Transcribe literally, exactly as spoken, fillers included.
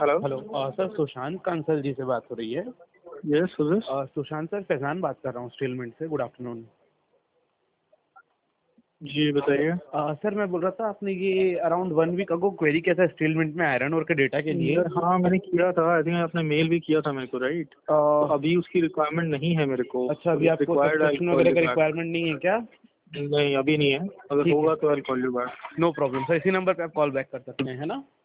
Hello. Hello uh, sir Sushant Kansal ji से बात हो रही है। Yes Suresh. Uh, Sushant sir, Faizan बात कर रहा हूँ स्टीलमेंट से। Good afternoon. जी बताइए। अ, सर मैं बोल रहा था, आपने ये around one week ago query किया था स्टीलमेंट में आयरन ओर के डेटा के लिए। यार हाँ मैंने किया था, आई थिंक आपने मेल भी किया था मेरे को, राइट? अ, तो अभी उसकी रिक्वायरमेंट नहीं है मेरे को। अच्छा, अभी आपको रिक्वायर्ड आई सब्सक्रिप्शन कॉल वगैरह यू का बैक। रिक्वायरमेंट नहीं है क्या? नहीं अभी नहीं है, अगर ठीक होगा है, तो I call you back. No problem sir, इसी नंबर पे आप कॉल बैक कर सकते हैं, है ना?